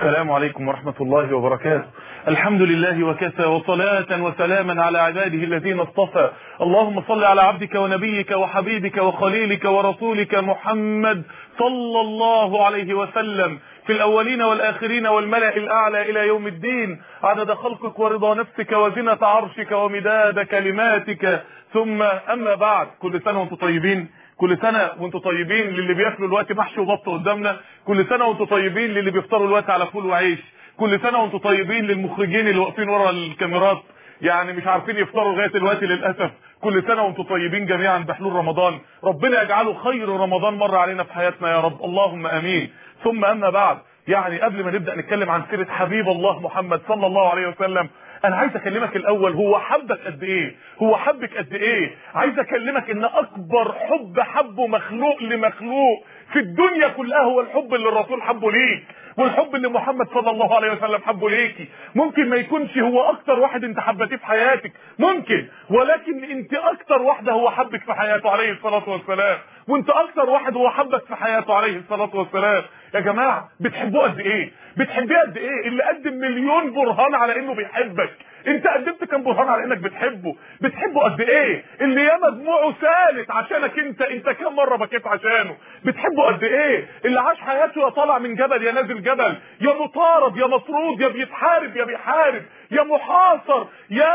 السلام عليكم ورحمة الله وبركاته. الحمد لله وكفى، وصلاة وسلاما على عباده الذين اصطفى. اللهم صل على عبدك ونبيك وحبيبك وخليلك ورسولك محمد صلى الله عليه وسلم في الأولين والآخرين والملأ الأعلى إلى يوم الدين، عدد خلقك ورضا نفسك وزنة عرشك ومداد كلماتك. ثم أما بعد، كل سنة وانتم طيبين. كل سنة وانتم طيبين للي بياكلوا الوقت محشي وبط قدامنا. كل سنة وانتم طيبين للي بيفطروا الوقت على فول وعيش. كل سنة وانتم طيبين للمخرجين اللي واقفين ورا الكاميرات، يعني مش عارفين يفطروا لغاية دلوقتي للأسف. كل سنة وانتم طيبين جميعا بحلول رمضان، ربنا يجعله خير رمضان مر علينا في حياتنا يا رب، اللهم امين. ثم اما بعد، يعني قبل ما نبدأ نتكلم عن سيرة حبيب الله محمد صلى الله عليه وسلم، انا عايز اكلمك الاول هو حبك قد ايه، هو حبك قد ايه. عايز اكلمك ان اكبر حب حبه مخلوق لمخلوق في الدنيا كلها هو الحب اللي الرسول حبه ليك، والحب اللي محمد صلى الله عليه وسلم حبه ليكي. ممكن ما يكونش هو اكتر واحد انت حبتيه في حياتك، ممكن، ولكن انت اكتر واحده هو حبك في حياته عليه الصلاة والسلام، وانت اكتر واحد هو حبك في حياته عليه الصلاة والسلام. يا جماعة بتحبوه قد ايه؟ بتحبيه قد ايه؟ اللي قدم مليون برهان على انه بيحبك، انت قدمت كام برهان على انك بتحبه؟ بتحبه قد ايه؟ اللي ياما دموعه سالت عشانك انت كام مره بكيت عشانه؟ بتحبه قد ايه؟ اللي عاش حياته يا طالع من جبل يا نازل جبل، يا مطارد يا مطرود، يا بيتحارب يا بيحارب، يا محاصر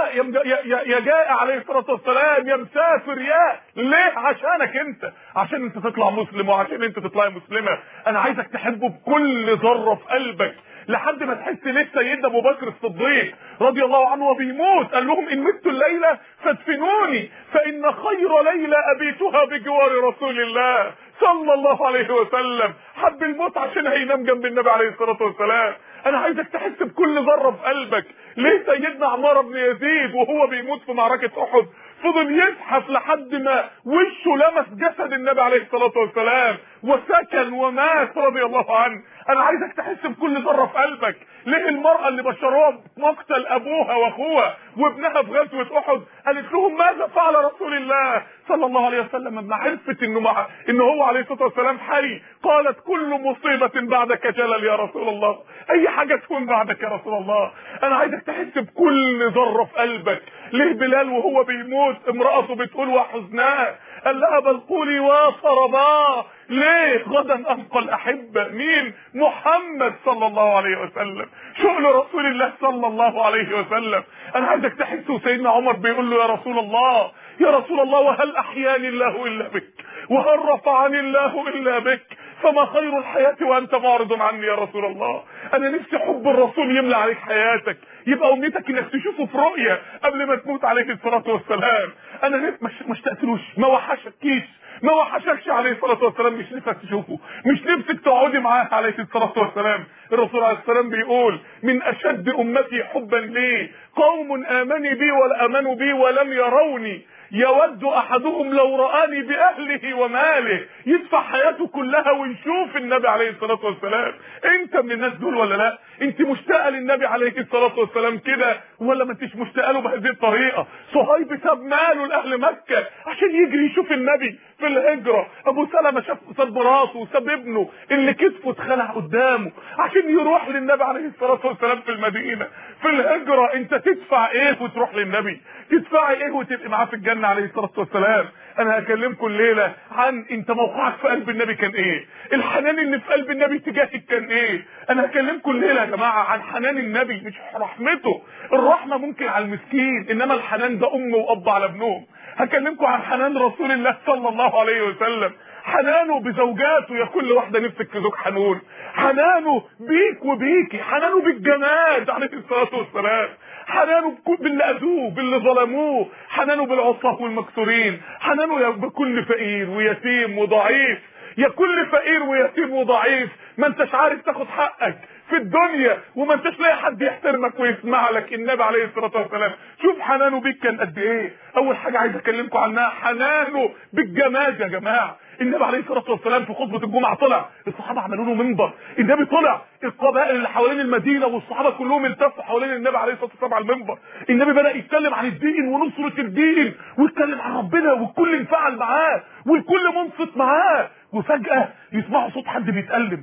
يا جائع عليه الصلاه والسلام، يا مسافر، يا ليه؟ عشانك انت، عشان انت تطلع مسلم وعشان انت تطلعي مسلمه. انا عايزك تحبه بكل ذره في قلبك، لحد ما تحس ليه سيدنا ابو بكر الصديق رضي الله عنه وبيموت قال لهم ان مت الليله فادفنوني فان خير ليله ابيتها بجوار رسول الله صلى الله عليه وسلم. حب الموت عشان هينام جنب النبي عليه الصلاه والسلام. انا عايزك تحس بكل ذره في قلبك ليه سيدنا عمار بن يزيد وهو بيموت في معركه احد فضل يزحف لحد ما وشه لمس جسد النبي عليه الصلاه والسلام وسكن ومات رضي الله عنه. انا عايزك تحس بكل ذره في قلبك ليه المراه اللي بشروها بمقتل ابوها واخوها وابنها في غزوه احد قالت لهم ماذا فعل رسول الله صلى الله عليه وسلم لما عرفت انه هو عليه الصلاه والسلام حي؟ قالت كل مصيبه بعدك جلل يا رسول الله، اي حاجه تكون بعدك يا رسول الله. انا عايزك تحس بكل ذره في قلبك ليه بلال وهو بيموت امراته بتقول وحزناه قال لها بل قولي وصرباه، ليه؟ غدا انقى الاحبه. مين؟ محمد صلى الله عليه وسلم، شؤل رسول الله صلى الله عليه وسلم. انا عايزك تحس سيدنا عمر بيقول له يا رسول الله، يا رسول الله، وهل احياني الله الا بك وهل رفعني الله الا بك، فما خير الحياه وانت معرض عني يا رسول الله. انا نفسي حب الرسول يملى عليك حياتك، يبقى امنيتك انك تشوفه في رؤيه قبل ما تموت عليه الصلاه والسلام. انا ما اشتقتلوش، ما وحشكيش، ما وحشكش عليه الصلاه والسلام، مش نفسك تشوفه، مش نفسك تقعدي معاه عليه الصلاه والسلام. الرسول عليه السلام بيقول من اشد امتي حبا لي قوم امنوا بي ولم يروني، يود احدهم لو رآني باهله وماله، يدفع حياته كلها ويشوف النبي عليه الصلاه والسلام. انت من الناس دول ولا لا؟ انت مشتاقه للنبي عليه الصلاه والسلام كده ولا ما انتش مشتاقه له بهذه الطريقه؟ صهيب ساب ماله لاهل مكه عشان يجري يشوف النبي في الهجره، ابو سلمة ساب مراته وساب ابنه اللي كتفه اتخلع قدامه عشان يروح للنبي عليه الصلاه والسلام في المدينه في الهجره. انت تدفع ايه وتروح للنبي؟ تدفعي ايه وتبقي معاه في الجنه عليه الصلاه والسلام؟ انا هكلمكم الليله عن انت موقعك في قلب النبي كان ايه، الحنان اللي في قلب النبي تجاهك كان ايه. انا هكلمكم الليله يا جماعه عن حنان النبي، مش رحمته. الرحمه ممكن على المسكين، انما الحنان ده ام واب على ابنهم. هكلمكم عن حنان رسول الله صلى الله عليه وسلم، حنانه بزوجاته، يا كل واحده نفسك في زوج حنون، حنانه بيك وبيكي، حنانه بالجماد عليه الصلاه والسلام، حنانه باللي اذوه باللي ظلموه، حنانه بالعصاه والمكسورين، حنانه بكل فقير ويتيم وضعيف، يا كل فقير ويتيم وضعيف ما انتش عارف تاخد حقك في الدنيا وما انتش لاقي حد يحترمك ويسمع لك. النبي عليه الصلاه والسلام شوف حنانه بيك كان قد ايه. اول حاجه عايز اكلمكم عنها حنانه بالجماد يا جماعه. النبي عليه الصلاه والسلام في خطبه الجمعه طلع، الصحابه عملوا له منبر، النبي طلع، القبائل اللي حوالين المدينه والصحابه كلهم التفوا حوالين النبي عليه الصلاه والسلام على المنبر. النبي بدا يتكلم عن الدين ونصره الدين ويتكلم عن ربنا، والكل انفعل معاه والكل منصت معاه، وفجأة يسمعوا صوت حد بيتألم.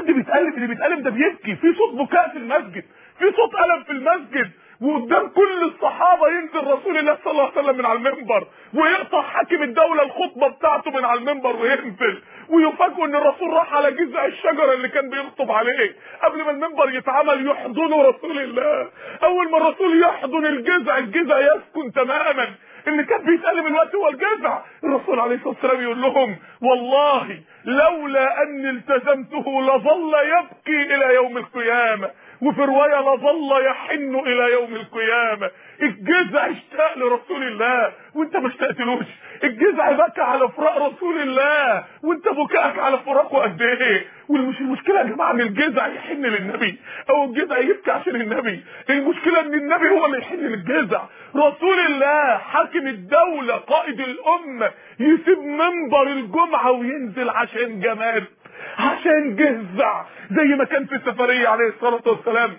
اللي بيتألم ده بيبكي، في صوت بكاء في المسجد، في صوت ألم في المسجد. وقدام كل الصحابة ينزل رسول الله صلى الله عليه وسلم من على المنبر، ويقطع حاكم الدولة الخطبة بتاعته من على المنبر وينزل، ويفاجئوا ان الرسول راح على جذع الشجرة اللي كان بيخطب عليه قبل ما المنبر يتعمل، يحضنوا رسول الله. اول ما الرسول يحضن الجذع يسكن تماما. اللي كان بيتألم الوقت هو الجذع. الرسول عليه الصلاة والسلام يقول لهم: والله لولا اني التزمته لظل يبكي الى يوم القيامة، وفي رواية لظل يحن الى يوم القيامة. الجذع اشتاق لرسول الله وانت ما اشتقتلوش. الجذع بكى على فراق رسول الله وانت بكاءك على فراقه قد ايه. ومش المشكله يا جماعه ان الجذع يحن للنبي او الجذع يبكي عشان النبي، المشكله ان النبي هو اللي يحن للجذع. رسول الله حاكم الدوله قائد الامه يسيب منبر الجمعه وينزل عشان جمال، عشان جذع. زي ما كان في السفريه عليه الصلاه والسلام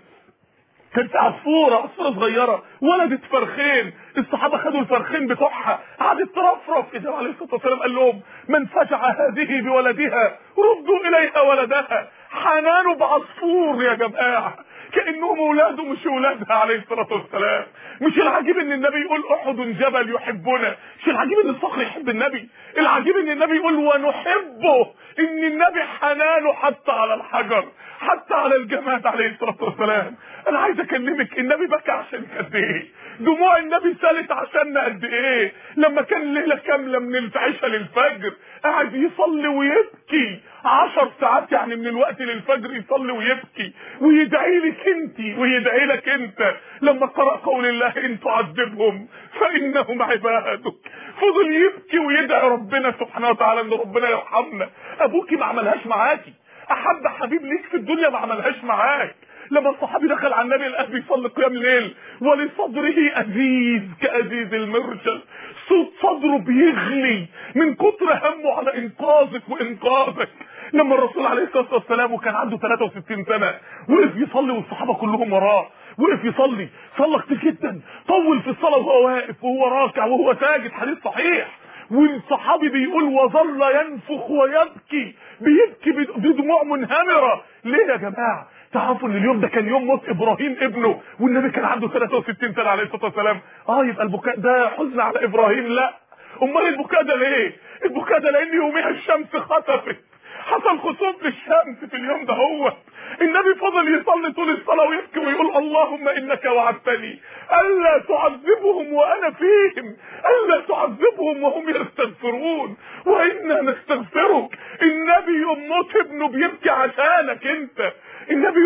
كانت عصفورة صغيرة ولدت فرخين، الصحابة خدوا الفرخين بتوعها قعدت ترفرف. النبي عليه الصلاة والسلام قال لهم: من فجع هذه بولدها ردوا إليها ولدها. حنانه بعصفور يا جماعة، كأنهم اولاده مش اولادها عليه الصلاة والسلام. مش العجيب ان النبي يقول احد جبل يحبنا، مش العجيب ان الصخر يحب النبي، العجيب ان النبي يقول ونحبه، ان النبي حنانه حتى على الحجر، حتى على الجماد عليه الصلاة والسلام. انا عايز اكلمك، النبي بكى عشان قد ايه؟ دموع النبي سالت عشان قد ايه؟ لما كان ليلة كاملة من العشاء للفجر قاعد يصلي ويبكي 10 ساعات، يعني من الوقت للفجر يصلي ويبكي ويدعي لك انت ويدعي لك انت. لما قرأ قول الله: ان تعذبهم فانهم عبادك، فضل يبكي ويدعي ربنا سبحانه وتعالى ان ربنا يرحمنا. ابوكي ما عملهاش معاكي، احب حبيب ليك في الدنيا ما عملهاش معاك. لما الصحابي دخل على النبي الاب بيصلي قيام الليل ولصدره ازيز كازيز المرجل، صوت صدره بيغلي من كتر همه على انقاذك وانقاذك. لما الرسول عليه الصلاه والسلام وكان عنده 63 سنه وقف يصلي والصحابه كلهم وراه، وقف يصلي، صلى كتير جدا، طول في الصلاه وهو واقف وهو راكع وهو ساجد، حديث صحيح. والصحابي بيقول وظل ينفخ ويبكي، بيبكي بدموع منهمره. ليه يا جماعه؟ تعرفوا ان اليوم ده كان يوم موت ابراهيم ابنه، والنبي كان عنده 63 سنه عليه الصلاه والسلام. يبقى البكاء ده حزن على ابراهيم؟ لا. امال البكاء ده ليه؟ البكاء ده لان يوميها الشمس خسفت، حصل خسوف للشمس في اليوم ده. هو النبي فضل يصلي طول الصلاه ويبكي ويقول: اللهم انك وعدتني الا تعذبهم وانا فيهم، الا تعذبهم وهم يستغفرون وانا نستغفرك. النبي يموت ابنه بيبكي عشانك انت، النبي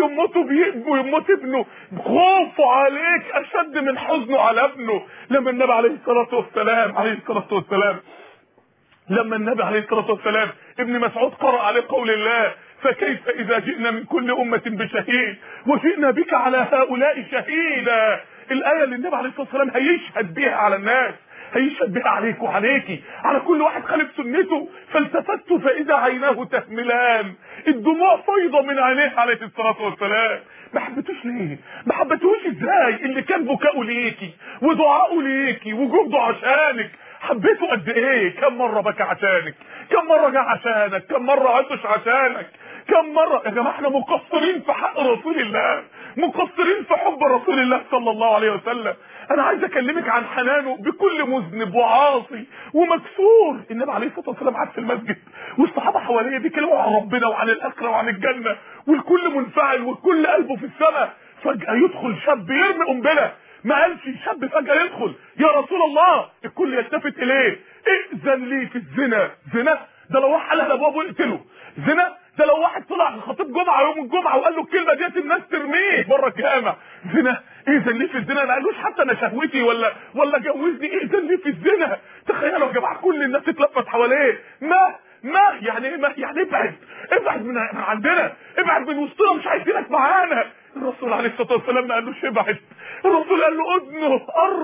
يموت ابنه خوفه عليك اشد من حزنه على ابنه. لما النبي عليه الصلاه والسلام لما النبي عليه الصلاه والسلام ابن مسعود قرأ عليه قول الله: فكيف اذا جئنا من كل امه بشهيد وجئنا بك على هؤلاء شهيدا. الايه اللي النبي عليه الصلاه والسلام هيشهد بها على الناس، هيشهد بها عليك وعليكي، على كل واحد خالف سنته. فالتفت فاذا عيناه تهملان، الدموع فيضه من عينيه عليه الصلاه والسلام. ما حبيتوش ليه؟ ما حبيتوش ازاي؟ اللي كان بكاؤه ليكي ودعاؤه ليكي وجهده عشانك حبيته قد ايه؟ كم مره بكى عشانك؟ كم مره جه عشانك؟ كم مره عطش عشانك؟ كم مره؟ يا جماعه احنا مقصرين في حق رسول الله، مقصرين في حب رسول الله صلى الله عليه وسلم. انا عايز اكلمك عن حنانه بكل مذنب وعاصي ومكسور. النبي عليه الصلاه والسلام قعد في المسجد والصحابه حواليه بيتكلموا عن ربنا وعن الاخره وعن الجنه، والكل منفعل والكل قلبه في السماء. فجاه يدخل شاب يرمي قنبله، ما قالش شاب فجاه يدخل: يا رسول الله. الكل يلتفت اليه: ائذن لي في الزنا. زنا ده لو واحد على ابوابه يقتله، زنا ده لو واحد طلع خطيب جمعه يوم الجمعه وقال له الكلمه ديت الناس ترميه بره الجامع. زنا، ائذن لي في الزنا. ما قالوش حتى انا شهوتي ولا جوزني، ائذن لي في الزنا. تخيلوا يا جماعه كل الناس اتلفت حواليه. ما يعني ايه؟ ما يعني ابعد من عندنا، ابعد من وسطنا، مش عايزينك معانا. الرسول عليه الصلاه والسلام ما قالوش ابعد، الرسول قال له اذنه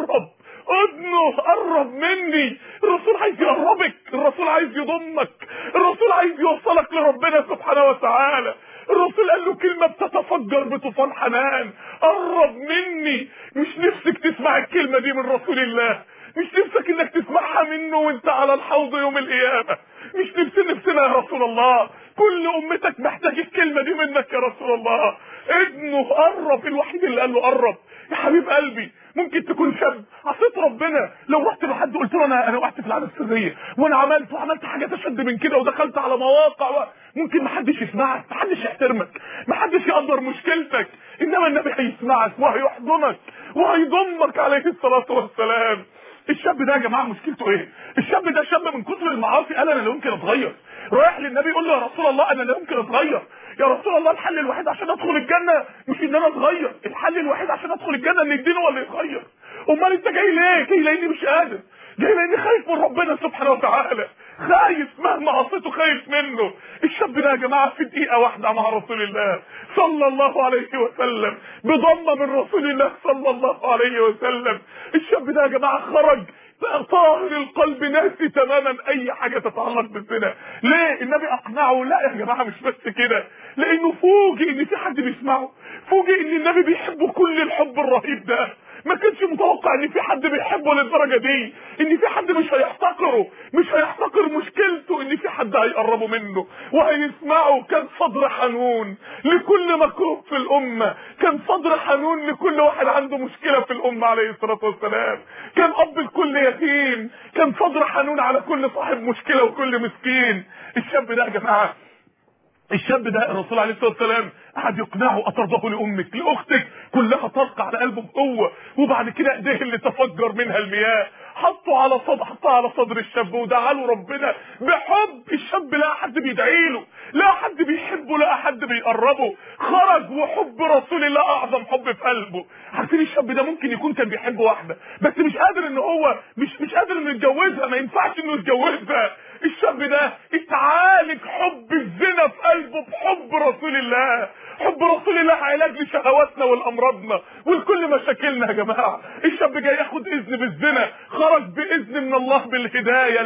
قرب مني. الرسول عايز يقربك، الرسول عايز يضمك، الرسول عايز يوصلك لربنا سبحانه وتعالى. الرسول قال له كلمه بتتفجر بطوفان حنان: قرب مني. مش نفسك تسمع الكلمه دي من رسول الله؟ مش نفسك انك تسمعها منه وانت على الحوض يوم القيامه؟ مش نفسنا يا رسول الله، كل امتك محتاج الكلمه دي منك يا رسول الله. ابنه قرب، الوحيد اللي قال له قرب. يا حبيب قلبي ممكن تكون شاب عصيت ربنا، لو رحت لحد قلت له انا وقعت في العاده السريه وانا عملت حاجات اشد من كده ودخلت على مواقع ممكن محدش يسمعك، محدش يحترمك، محدش يقدر مشكلتك، انما النبي هيسمعك وهيحضنك وهيضمك عليه الصلاه والسلام. الشاب ده يا جماعه مشكلته ايه؟ الشاب ده شاب من كتر المعاصي قال انا لا يمكن اتغير، رايح للنبي يقول له يا رسول الله انا لا يمكن اتغير، يا رسول الله الحل الوحيد عشان ادخل الجنه مش ان انا اتغير، الحل الوحيد عشان ادخل الجنه ان الدين هو اللي يتغير. امال انت جاي ليه؟ جاي لاني مش قادر، جاي لاني خايف من ربنا سبحانه وتعالى، خايف مهما عصيته خايف منه. الشاب ده يا جماعه في دقيقه واحده مع رسول الله صلى الله عليه وسلم، بضمه من رسول الله صلى الله عليه وسلم، الشاب ده يا جماعه خرج طاهر القلب ناسي تماما اي حاجه تتعلق بالزنا. ليه؟ النبي اقنعه. لا يا جماعه مش بس كده، لانه فوجئ ان في حد بيسمعه، فوجئ ان النبي بيحبه كل الحب الرهيب ده، ما كانش متوقع ان في حد بيحبه للدرجه دي، ان في حد مش هيحتقره، مش هيحتقر مشكلته، ان في حد هيقربه منه وهيسمعه. كان صدر حنون لكل مكروه في الامه، كان صدر حنون لكل واحد عنده مشكله في الامه عليه الصلاه والسلام، كان اب لكل يتيم، كان صدر حنون على كل صاحب مشكله وكل مسكين. الشاب ده يا جماعه، الشاب ده الرسول عليه الصلاه والسلام قعد يقنعه اطرده لامك لاختك، كلها طرق على قلبه بقوه، وبعد كده ايديه اللي تفجر منها المياه حطوا على صدر الشاب ودعا له ربنا بحب. الشاب لا حد بيدعي له، لا حد بيحبه، لا حد بيقربه، خرج وحب رسول الله اعظم حب في قلبه. عارفين الشاب ده ممكن يكون كان بيحب واحده بس مش قادر ان هو مش قادر انه يتجوزها، ما ينفعش انه يتجوزها. الشاب ده اتعالج حب الزنا في قلبه بحب رسول الله. حب رسول الله علاج لشهواتنا والامراضنا ولكل مشاكلنا يا جماعه. الشاب جاي ياخد اذن بالزنا، خرج باذن من الله بالهدايه،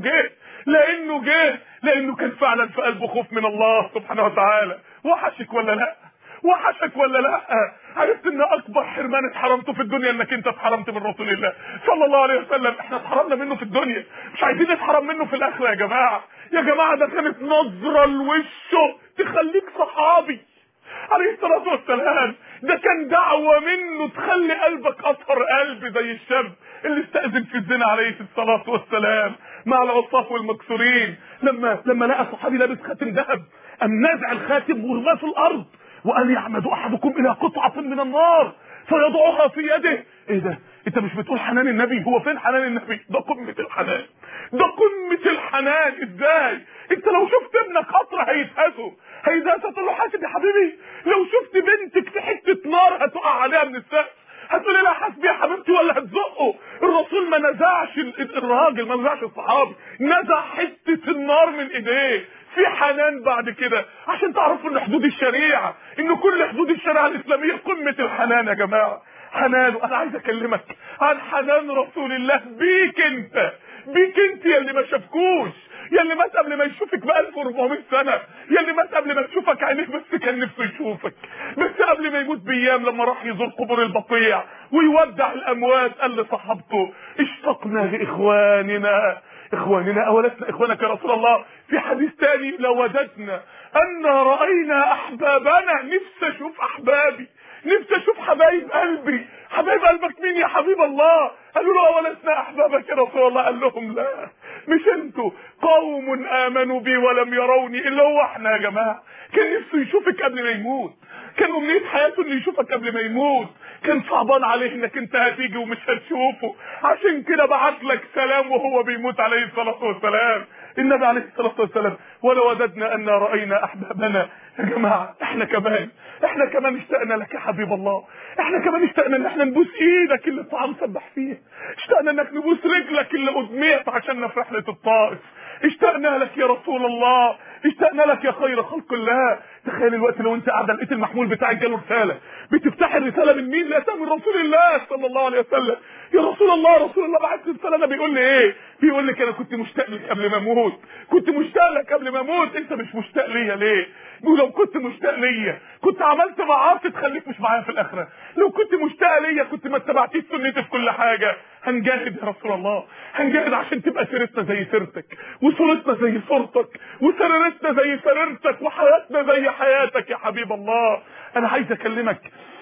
لانه كان فعلا في قلبه خوف من الله سبحانه وتعالى. وحشك ولا لا؟ وحشك ولا لا؟ عرفت ان اكبر حرمان اتحرمته في الدنيا انك انت اتحرمت من رسول الله صلى الله عليه وسلم. احنا اتحرمنا منه في الدنيا، مش عايزين نتحرم منه في الاخره يا جماعه. يا جماعه ده كانت نظره لوشه تخليك صحابي عليه الصلاه والسلام، ده كان دعوه منه تخلي قلبك اطهر قلب زي الشاب اللي استأذن في الزنا عليه الصلاه والسلام مع العصاة والمكسورين. لما لقى صحابي لابس خاتم ذهب قام نازع الخاتم ورماه في الارض وقال يعمد احدكم الى قطعه من النار فيضعها في يده. ايه ده؟ انت مش بتقول حنان النبي؟ هو فين حنان النبي؟ ده قمه الحنان، ده قمه الحنان. ازاي انت لو شفت ابنك قطره هيتهزه تقول له حاسب يا حبيبي؟ لو شفت بنتك في حته نار هتقع عليها من السقف هتقول لها حاسبي يا حبيبتي ولا هتزقه؟ الرسول ما نزعش الراجل، ما نزعش الصحابي، نزع حته النار من ايديه. في حنان بعد كده عشان تعرفوا ان حدود الشريعه، ان كل حدود الشريعه الاسلاميه قمه الحنان يا جماعه. حنان. انا عايز اكلمك عن حنان رسول الله بيك انت، بيك انت يا اللي ما شافكوش، يا اللي مات قبل ما يشوفك ب 1400 سنه، يا اللي مات قبل ما تشوفك عينيك بس كان نفسه يشوفك، بس قبل ما يموت بايام لما راح يزور قبور البقيع ويودع الاموات قال لصحابته اشتقنا لاخواننا اولسنا اخوانك يا رسول الله. في حديث تاني لوددنا ان راينا احبابنا، نفسي اشوف احبابي، نفسي اشوف حبايب قلبي. حبايب قلبك مين يا حبيب الله؟ قالوا له اولسنا احبابك يا رسول الله. قال لهم لا مش انتوا، قوم امنوا بي ولم يروني، اللي هو احنا يا جماعه. كان نفسه يشوفك قبل ما يموت، كان امنيه حياته انه يشوفك قبل ما يموت، كان صعبان عليه انك انت هتيجي ومش هتشوفه، عشان كده بعت لك سلام وهو بيموت عليه الصلاه والسلام. النبي عليه الصلاه والسلام ولو وددنا ان راينا احبابنا. يا جماعه احنا كمان اشتقنا لك يا حبيب الله، احنا كمان اشتقنا ان احنا نبوس ايدك اللي الطعام سبح فيها، اشتقنا انك نبوس رجلك اللي ادميت عشاننا في رحله الطائف، اشتقنا لك يا رسول الله، اشتقنا لك يا خير خلق الله. تخيل الوقت لو انت قاعده لقيت المحمول بتاعك جاله رساله، بتفتح الرساله من مين؟ لقيتها من رسول الله صلى الله عليه وسلم. يا رسول الله بعت لي رساله، انا بيقول لي ايه؟ بيقول لك انا كنت مشتاق لك قبل ما اموت، كنت مشتاق لك قبل ما اموت، انت مش مشتاق ليا ليه؟ ولو كنت مشتاق ليا كنت عملت معاصي تخليك مش معايا في الاخره، لو كنت مشتاق ليا كنت ما اتبعتيش سنتي في كل حاجه. هنجاهد يا رسول الله، هنجاهد عشان تبقى سيرتنا زي سيرتك، وصورتنا زي صورتك، وسريرتنا زي سريرتك، وحياتنا زي حياتك يا حبيب الله. انا عايز اكلمك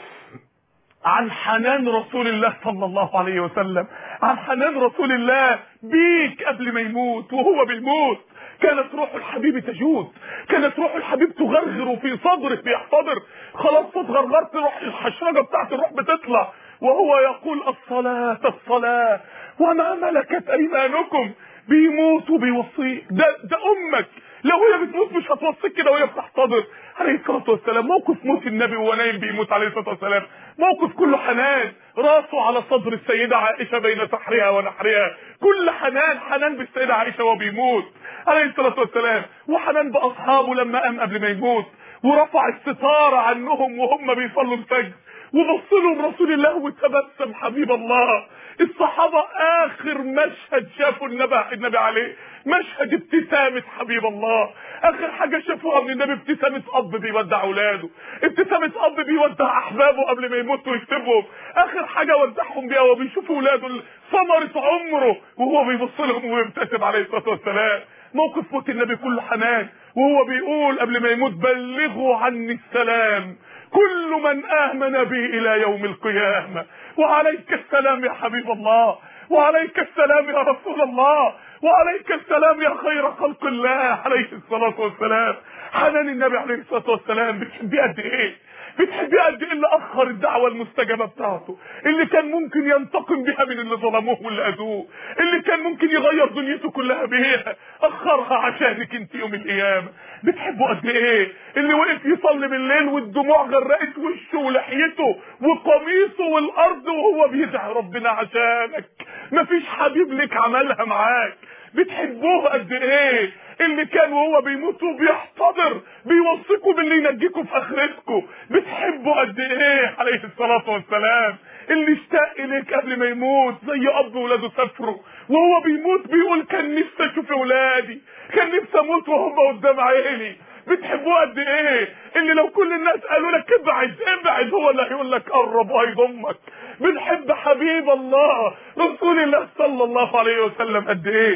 عن حنان رسول الله صلى الله عليه وسلم، عن حنان رسول الله بيك قبل ما يموت وهو بيموت. كانت روح الحبيب تجود، كانت روح الحبيب تغرغر في صدره بيحتضر، خلاص صوت غرغرت روح الحشرجه بتاعت الروح بتطلع، وهو يقول الصلاة الصلاة وما ملكت ايمانكم. بيموت وبيوصيك. ده امك لو هي بتموت مش هتوصيك كده وهي بتحتضر عليه الصلاه والسلام. موقف موت النبي وهو نايم بيموت عليه الصلاه والسلام موقف كله حنان، راسه على صدر السيده عائشه بين سحرها ونحرها، كل حنان، حنان بالسيده عائشه وهو بيموت عليه الصلاه والسلام، وحنان باصحابه لما قام قبل ما يموت ورفع الستاره عنهم وهم بيصلوا الفجر وبص لهم رسول الله وتبسم حبيب الله. الصحابه اخر مشهد شافوا النبي عليه مشهد ابتسامه حبيب الله، اخر حاجه شافوها من النبي ابتسامه اب بيودع اولاده، ابتسامه اب بيودع احبابه قبل ما يموتوا ويسيبهم، اخر حاجه ودعهم بيها وبيشوفوا اولاده ثمره عمره وهو بيبص لهم ويبتسم عليه الصلاه والسلام. موقف موت النبي كله حنان وهو بيقول قبل ما يموت بلغوا عني السلام كل من آمن بي إلى يوم القيامة. وعليك السلام يا حبيب الله، وعليك السلام يا رسول الله، وعليك السلام يا خير خلق الله عليه الصلاة والسلام. حنان النبي عليه الصلاة والسلام بتحبيه قد ايه؟ بتحبيه قد ايه اللي اخر الدعوة المستجابة بتاعته، اللي كان ممكن ينتقم بها من اللي ظلموه واللي اذوه، اللي كان ممكن يغير دنيته كلها بيها، اخرها عشانك انت يوم القيامة. بتحبه قد ايه اللي وقف يصلي بالليل والدموع غرقت وشه ولحيته وقميصه والارض وهو بيدعي ربنا عشانك. مفيش حبيب لك عملها معاك. بتحبوه قد ايه اللي كان وهو بيموت وبيحتضر بيوصيكوا باللي ينجيكوا في اخرتكم. بتحبوا قد ايه عليه الصلاة والسلام اللي اشتاق اليك قبل ما يموت زي اب ولاده سافروا وهو بيموت بيقول كان نفسي اشوف اولادي، كان نفسي اموت وهم قدام عيني. بتحبوه قد ايه اللي لو كل الناس قالوا لك ابعد ابعد هو اللي هيقول لك قرب وهيضمك. بنحب حبيب الله رسول الله صلى الله عليه وسلم قد ايه.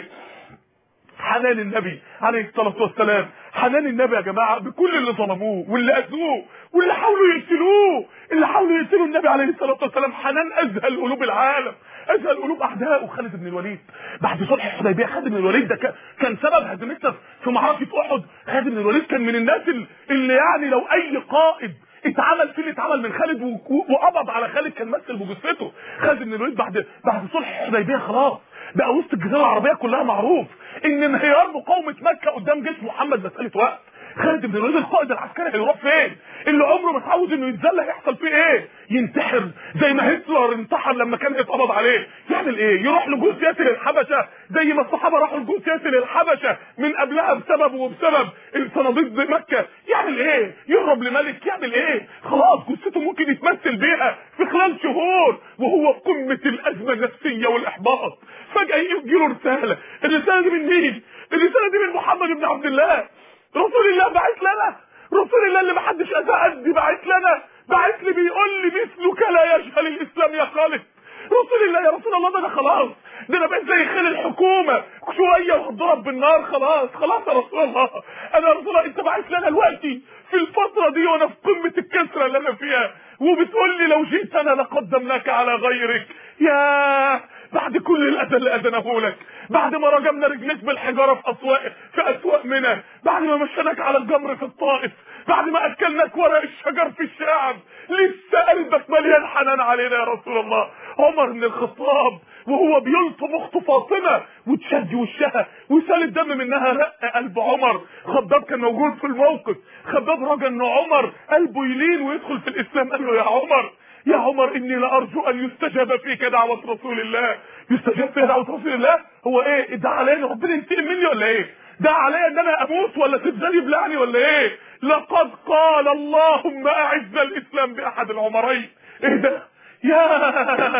حنان النبي عليه الصلاة والسلام، حنان النبي يا جماعة بكل اللي ظلموه واللي اذوه واللي حاولوا يقتلوه، اللي حاولوا يقتلوا النبي عليه الصلاة والسلام. حنان اذهل قلوب العالم، اذهل قلوب اعدائه. خالد بن الوليد بعد صلح الحديبية، خالد بن الوليد ده كان سبب هزيمتنا في معركة احد. خالد بن الوليد كان من الناس اللي يعني لو اي قائد اتعمل فيه اللي اتعمل من خالد وقبض على خالد كان مثل بجثته. خالد بن الوليد بعد صلح الحديبية خلاص بقى وسط الجزيرة العربية كلها معروف ان انهيار مقاومة مكة قدام جيش محمد مسألة وقت. خالد بن الوليد القائد العسكري هيروح فين؟ اللي عمره ما اتعود انه يتذل هيحصل فيه ايه؟ ينتحر زي ما هتلر انتحر لما كان اتقبض عليه. يعمل ايه؟ يروح لجوسيات للحبشه زي ما الصحابه راحوا لجوسيات للحبشه من قبلها بسبب وبسبب الصناديق مكه. يعمل ايه؟ يهرب لملك. يعمل ايه؟ خلاص جثته ممكن يتمثل بيها في خلال شهور وهو في قمه الازمه النفسيه والاحباط. فجاه يجي له رساله. الرساله دي من مين؟ الرساله دي من محمد بن عبد الله رسول الله. بعت لنا رسول الله اللي محدش قدي، بعت لنا، بعت لي بيقول لي مثلك لا يجهل الاسلام يا خالد. رسول الله يا رسول الله ده انا خلاص، ده انا بقيت زي خيل الحكومه شويه وهتضرب بالنار. خلاص يا رسول الله، انا يا رسول الله انت بعت لنا دلوقتي في الفتره دي وانا في قمه الكسره اللي انا فيها وبتقول لي لو جئت انا لقدمناك على غيرك. يا بعد كل الاذى اللي اذناه لك، بعد ما رجمنا رجليك بالحجاره في اسواق منى، بعد ما مشيناك على الجمر في الطائف، بعد ما اكلناك ورق الشجر في الشعب، لسه قلبك مليان حنان علينا يا رسول الله. عمر بن الخطاب وهو بيلطم اخته فاطمه وتشد وشها وسال الدم منها رق قلب عمر. خباب كان موجود في الموقف. خباب رجا ان عمر قلبه يلين ويدخل في الاسلام. قال له يا عمر اني لارجو ان يستجاب فيك دعوة رسول الله. يستجاب فيك دعوة رسول الله؟ هو ايه؟ ادعى علينا ربنا ينتقم مني ولا ايه؟ دعى عليا ان انا اموت ولا تفضل يبلعني ولا ايه؟ لقد قال اللهم اعز الاسلام باحد العمرين. ايه ده؟ يا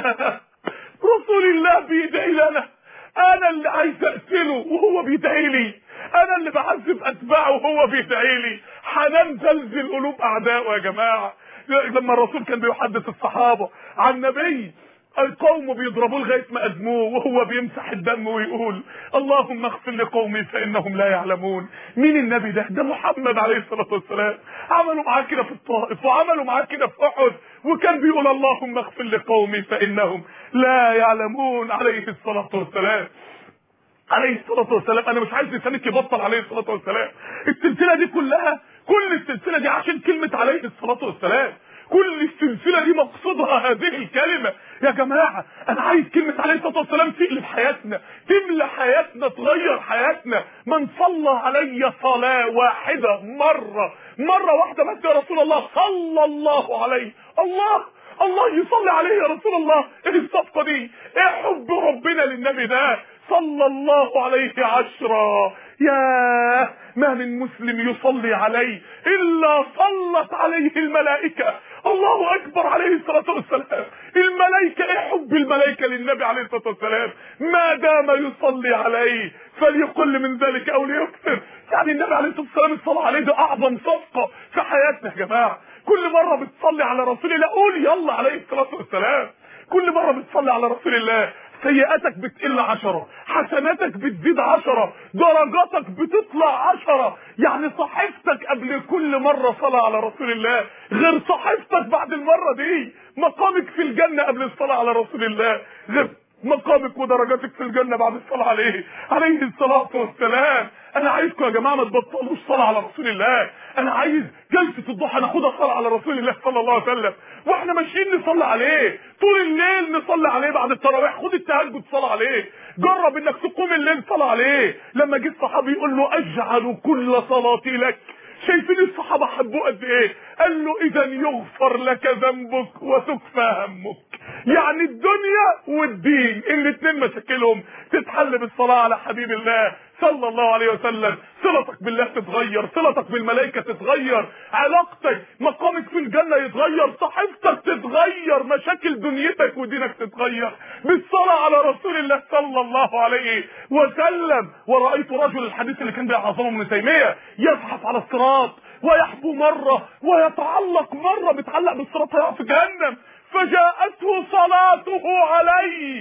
رسول الله بيدعي لنا، انا اللي عايز اقتله وهو بيدعي لي، انا اللي بعذب اتباعه وهو بيدعي لي. حنان زلزل قلوب اعدائه يا جماعه. لما الرسول كان بيحدث الصحابه عن نبي القوم بيضربوه لغايه ما ادموه وهو بيمسح الدم ويقول اللهم اغفر لقومي فانهم لا يعلمون. مين النبي ده؟ ده محمد عليه الصلاه والسلام. عملوا معاه كده في الطائف وعملوا معاه كده في احد، وكان بيقول اللهم اغفر لقومي فانهم لا يعلمون عليه الصلاه والسلام. عليه الصلاه والسلام. انا مش عايز لسانك يبطل عليه الصلاه والسلام. السلسله دي كلها، كل السلسله دي عشان كلمه عليه الصلاه والسلام. كل السلسله دي مقصودها هذه الكلمه يا جماعه. انا عايز كلمه عليه الصلاه والسلام تقلب حياتنا، تملى حياتنا، تغير حياتنا. من صلى علي صلاه واحده مره واحده بس يا رسول الله صلى الله عليه، الله يصلي عليه يا رسول الله. ايه الصفقه دي؟ ايه حب ربنا للنبي ده؟ صلى الله عليه 10. يا ما من مسلم يصلي عليه الا صلت عليه الملائكه. الله اكبر عليه الصلاه والسلام. الملائكه، ايه حب الملائكه للنبي عليه الصلاه والسلام؟ ما دام يصلي عليه فليقل من ذلك او ليكثر. يعني النبي عليه الصلاه والسلام الصلاه عليه ده اعظم صفقه في حياتنا يا جماعه. كل مره بتصلي على رسول الله قول يلا عليه الصلاه والسلام. كل مره بتصلي على رسول الله سيئاتك بتقل 10، حسناتك بتزيد 10، درجاتك بتطلع 10. يعني صحيفتك قبل كل مرة صلاة على رسول الله غير صحيفتك بعد المرة دي. مقامك في الجنة قبل الصلاة على رسول الله غير مقامك ودرجاتك في الجنة بعد الصلاة عليه الصلاة والسلام. انا عايزكم يا جماعة ما تبطلوش صلاة على رسول الله. انا عايز جلسة الضحى ناخدها صلاة على رسول الله صلى الله عليه وسلم، واحنا ماشيين نصلي عليه طول الليل، نصلي عليه بعد التراويح، خد التهجد صلاة عليه، جرب انك تقوم الليل صلاة عليه. لما جه الصحابي يقول له اجعل كل صلاتي لك، شايفين الصحابة حبوه قد ايه؟ قال له اذا يغفر لك ذنبك وتكفى همك. يعني الدنيا والدين الاثنين مشاكلهم تتحل بالصلاة على حبيب الله صلى الله عليه وسلم. صلتك بالله تتغير، صلتك بالملائكة تتغير، علاقتك مقامك في الجنة يتغير، صحيفتك تتغير، مشاكل دنيتك ودينك تتغير بالصلاة على رسول الله صلى الله عليه وسلم. ورأيت رجل، الحديث اللي كان بيعظمه ابن تيمية، يزحف على الصراط ويحبو مرة ويتعلق مرة، بيتعلق بالصراط هيقع في جهنم، فجاءته صلاته عليه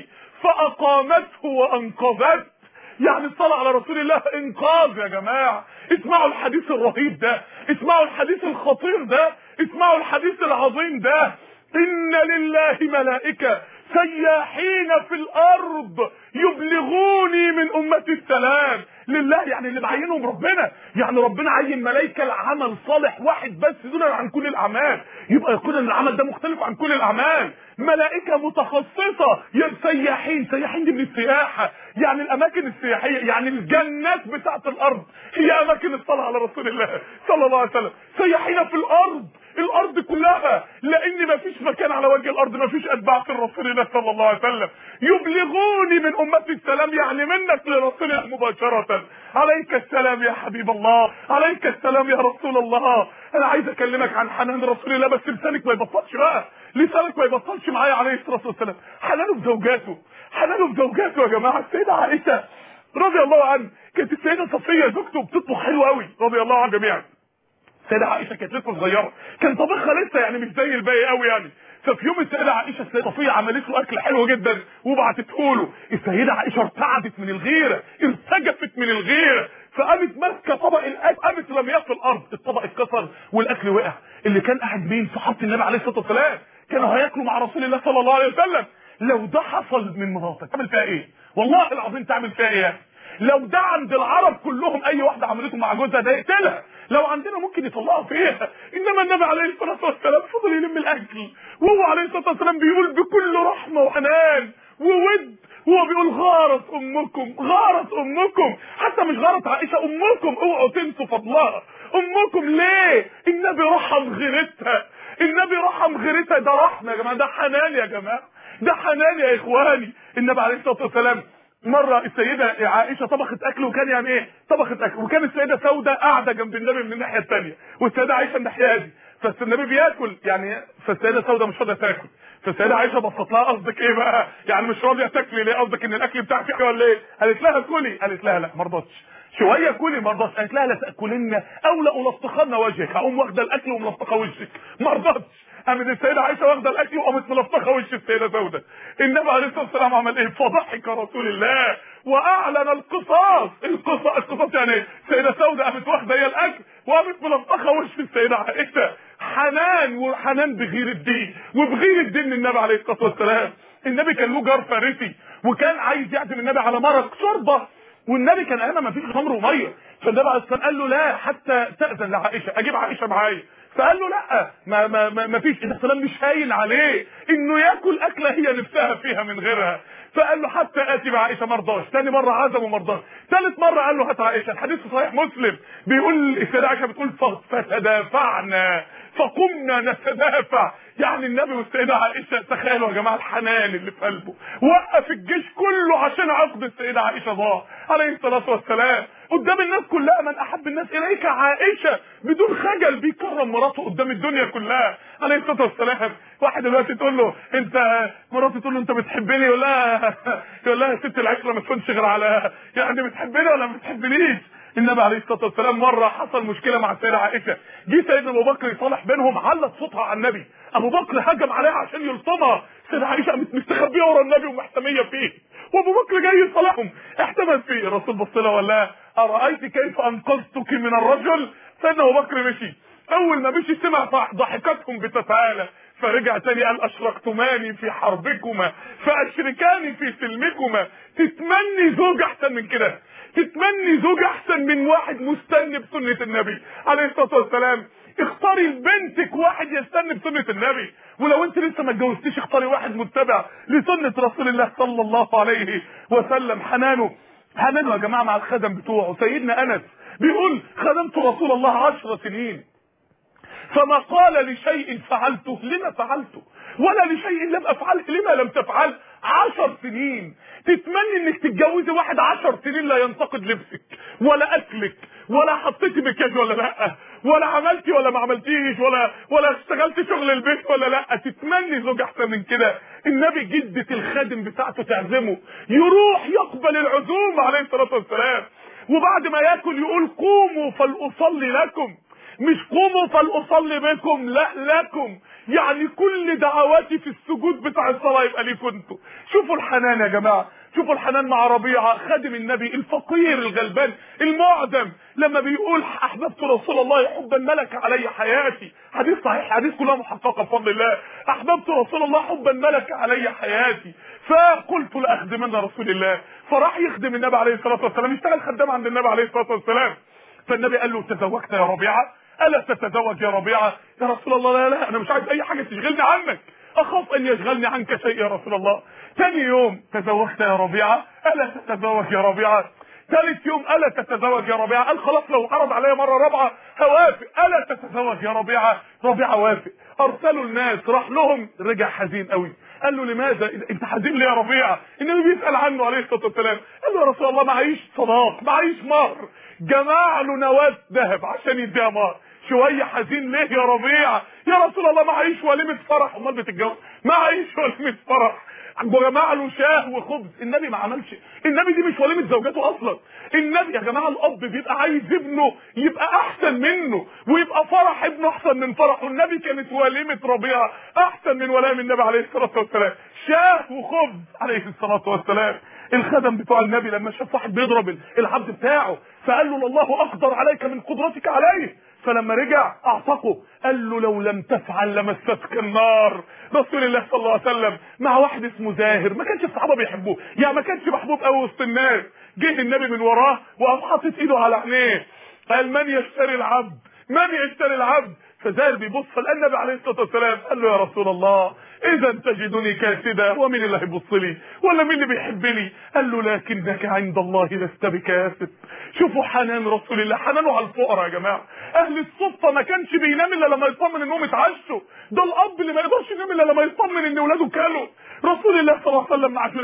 فأقامته وأنقذته. يعني الصلاة على رسول الله انقاذ يا جماعة. اسمعوا الحديث الرهيب ده، اسمعوا الحديث الخطير ده، اسمعوا الحديث العظيم ده. إن لله ملائكة سياحين في الأرض يبلغوني من أمتي السلام. لله يعني اللي معينهم ربنا، يعني ربنا عين ملائكة لعمل صالح واحد بس دون عن كل الأعمال، يبقى يكون العمل ده مختلف عن كل الأعمال. ملائكة متخصصة سياحين دي من السياحة، يعني الأماكن السياحية، يعني الجنات بتاعت الأرض هي أماكن الصلاة على رسول الله صلى الله عليه وسلم. سياحين في الأرض كلها، لأن ما فيش مكان على وجه الأرض ما فيش أتباع في الرسول الله صلى الله عليه وسلم. يبلغوني من أمتي السلام، يعني منك لرسول الله مباشرة. عليك السلام يا حبيب الله، عليك السلام يا رسول الله. أنا عايز أكلمك عن حنان رسول الله، بس لسانك ما يبطلش بقى، لسانك ما يبطلش معايا عليه الصلاة والسلام. حنانه بزوجاته يا جماعة. السيدة عائشة رضي الله عنها، كانت السيدة صفية زوجته بتطبخ حلو قوي رضي الله عن جميعا. السيدة عائشة كانت لسه صغيرة، كان طبخها لسه يعني مش زي الباقي قوي يعني. ففي يوم السيدة عائشة السيدة صفية عملت له اكل حلو جدا وبعتته له. السيدة عائشة ارتعدت من الغيرة، ارتجفت من الغيرة، فقامت ماسكه طبق الاكل، قامت رمياه في الارض، الطبق اتكسر والاكل وقع. اللي كان قاعد مين؟ صحابه النبي عليه الصلاه والسلام، كانوا هياكلوا مع رسول الله صلى الله عليه وسلم. لو ده حصل من مراتك تعمل فيها ايه؟ والله العظيم تعمل فيها ايه؟ لو ده عند العرب كلهم اي واحده عملته مع جوزها ده يقتلها، لو عندنا ممكن يطلعوا فيها. انما النبي عليه الصلاه والسلام فضل يلم الاكل، وهو عليه الصلاه والسلام بيقول بكل رحمه وحنان وود، هو بيقول غارت امكم، حتى مش غارت عائشه، امكم اوعوا تنسوا فضلها، امكم. ليه؟ النبي رحم غيرتها، ده رحمه يا جماعه، ده حنان يا جماعه، ده حنان يا اخواني. النبي عليه الصلاه والسلام مرة السيدة عائشة طبخت اكل، وكان يعني ايه طبخت اكل، وكان السيدة سودة قاعدة جنب النبي من الناحية الثانية، والسيدة عائشة الناحية دي، فالنبي بياكل يعني، فالسيدة سودة مش راضية تاكل، فالسيدة عائشة بصت لها قصدك ايه بقى؟ يعني مش راضية تاكلي ليه؟ قصدك ان الاكل بتاعك فيه ولا ايه؟ قالت لها كلي، قالت لها لا ما رضتش، شويه كلي ما رضتش، قالت لها لا تاكلن او لا الطخن وجهك، هقوم واخده الاكل وملطخه وشك، ما رضتش، قامت السيده عائشه واخده الاكل وقامت ملطخه وش السيده سوده. النبي عليه الصلاه والسلام عمل ايه؟ فضحك رسول الله واعلن القصاص. القصاص يعني ايه؟ السيده سوده قامت واخده هي الاكل وقامت ملطخه وش السيده عائشه. حنان بغير الدين وبغير الدين من النبي عليه الصلاه والسلام. النبي كان له جار فارسي وكان عايز يعزم النبي على مرق شوربه، والنبي كان ايامها ما فيش خمر وميه، فالنبي عليه الصلاه قال له لا حتى تاذن لعائشه اجيب عائشه معايا. فقال له لا ما فيش. السلام مش هاين عليه انه ياكل اكله هي نفسها فيها من غيرها، فقال له حتى اتي بعائشه. مرضاش. ثاني مره عزم ومرضاش. ثالث مره قال له هات عائشه. الحديث في صحيح مسلم بيقول السيده عائشه بتقول فتدافعنا فقمنا نتدافع. يعني النبي والسيده عائشه، تخيلوا يا جماعه الحنان اللي في قلبه، وقف الجيش كله عشان عقد السيده عائشه ضاع عليه الصلاه والسلام قدام الناس كلها. من احب الناس اليك عائشه بدون خجل، بيكرم مراته قدام الدنيا كلها عليه الصلاه والسلام. واحد دلوقتي تقول له انت، مراته تقول له انت بتحبني، يقول لها يا ست العشره ما تكونش غير على يعني بتحبني ولا ما بتحبنيش. النبي عليه الصلاه والسلام مره حصل مشكله مع السيده عائشه، جه سيدنا ابو بكر يصالح بينهم، علت صوتها على النبي، ابو بكر هجم عليها عشان يلطمها، السيده عائشه قامت مستخبيه ورا النبي ومحتميه فيه، وابو بكر جاي يصالحهم، احتمل فيه. الرسول بص لها وقال لها ارايت كيف انقذتك من الرجل؟ سيدنا ابو بكر مشي، اول ما مشي سمع ضحكتهم بتتعالى، فرجع تاني قال اشركتماني في حربكما فاشركاني في سلمكما. تتمني زوج احسن من كده؟ تتمني زوج احسن من واحد مستني بسنه النبي عليه الصلاه والسلام؟ اختاري لبنتك واحد يستني بسنه النبي، ولو انت لسه ما اتجوزتيش اختاري واحد متبع لسنه رسول الله صلى الله عليه وسلم. حنانه يا جماعه مع الخدم بتوعه. سيدنا انس بيقول خدمت رسول الله 10 سنين فما قال لشيء فعلته لما فعلته، ولا لشيء لم افعله لما لم تفعل. 10 سنين. تتمني انك تتجوزي واحد 10 سنين لا ينتقد لبسك ولا اكلك ولا حطيتي مكياج ولا لا، ولا عملتي ولا ما عملتيش، ولا اشتغلتي شغل البيت ولا لا. تتمني زوج احسن من كده. النبي جدة الخادم بتاعته تعزمه يروح يقبل العزومه عليه الصلاه والسلام، وبعد ما ياكل يقول قوموا فلأصلي لكم، مش قوموا فلأصلي بكم، لا لكم. يعني كل دعواتي في السجود بتاع الصلاه يبقى ليكم انتوا. شوفوا الحنان يا جماعه، شوفوا الحنان مع ربيعه خادم النبي الفقير الغلبان المعدم، لما بيقول احببت رسول الله حبا ملك علي حياتي. حديث صحيح، حديث كلها محققه بفضل الله. احببت رسول الله حبا ملك علي حياتي فقلت لاخدمن رسول الله. فراح يخدم النبي عليه الصلاه والسلام، يشتغل خدام عند النبي عليه الصلاه والسلام. فالنبي قال له تزوجت يا ربيعه؟ الا تتزوج يا ربيعه؟ يا رسول الله لا انا مش عايز اي حاجه تشغلني عنك، اخاف ان يشغلني عنك شيء يا رسول الله. ثاني يوم تزوجت يا ربيعه؟ الا تتزوج يا ربيعه؟ ثالث يوم الا تتزوج يا ربيعه؟ قال خلاص لو عرض عليا مره رابعه هوافق. الا تتزوج يا ربيعه؟ ربيعه وافق. ارسلوا الناس، راح لهم، رجع حزين قوي. قال له لماذا انت حزين ليه يا ربيعه؟ النبي بيسال عنه عليه الصلاه والسلام. قال له يا رسول الله معيش صداق، معيش مهر. جمع له نواه ذهب عشان يديها مهر. شويه حزين ليه يا ربيعه؟ يا رسول الله معيش وليمه فرح. امال بتتجوز؟ معيش وليمه فرح. جمع له شاه وخبز. النبي ما عملش، النبي دي مش وليمه زوجته اصلا. النبي يا جماعه الاب بيبقى عايز ابنه يبقى احسن منه، ويبقى فرح ابنه احسن من فرحه. النبي كانت وليمه ربيعه احسن من ولائم النبي عليه الصلاه والسلام. شاه وخبز عليه الصلاه والسلام. الخدم بتوع النبي لما شاف واحد بيضرب العبد بتاعه فقال له الله اقدر عليك من قدرتك عليه، فلما رجع اعتقه. قال له لو لم تفعل لمستك النار. رسول الله صلى الله عليه وسلم مع واحد اسمه زاهر، ما كانش الصحابه بيحبوه، يعني ما كانش محبوب قوي وسط الناس. جه النبي من وراه وقام حاطط ايده على عينيه، قال من يشتري العبد؟ من يشتري العبد؟ فزاهر بيبص، فلقى النبي عليه الصلاه والسلام قال له يا رسول الله اذا تجدني كاسدا، ومين اللي هيبص لي ولا مين اللي بيحبني؟ قال له لكنك عند الله لست بكاسد. شوفوا حنان رسول الله، حنانه على الفقراء يا جماعه. اهل الصفه ما كانش بينام الا لما يطمن انهم اتعشوا، ده الاب اللي ما يقدرش ينام الا لما يطمن ان اولاده كلوا. رسول الله صلى الله عليه وسلم مع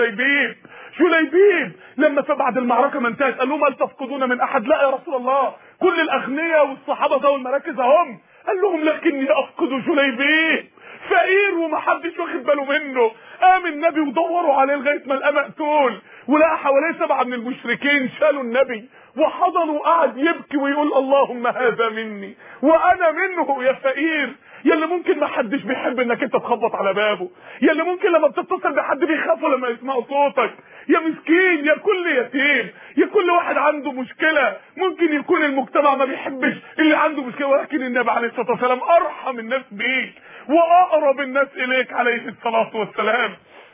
جليبيب لما بعد المعركه ما انتهت قال لهم هل تفقدون من احد؟ لا يا رسول الله، كل الاغنياء والصحابه ذوي المراكز هم. قال لهم لكني افقد جليبيب، فقير ومحدش واخد باله منه. قام النبي ودوروا عليه لغايه ما لقى مقتول، ولقى حواليه 7 من المشركين شالوا النبي وحضنوا وقعد يبكي ويقول اللهم هذا مني وانا منه. يا فقير يا اللي ممكن ما حدش بيحب انك انت تخبط على بابه، يا اللي ممكن لما بتتصل بحد بيخافوا لما يسمعوا صوتك، يا مسكين، يا كل يتيم، يا كل واحد عنده مشكله. ممكن يكون المجتمع ما بيحبش اللي عنده مشكله، ولكن النبي عليه الصلاه والسلام ارحم الناس بيك واقرب الناس اليك عليه الصلاه والسلام.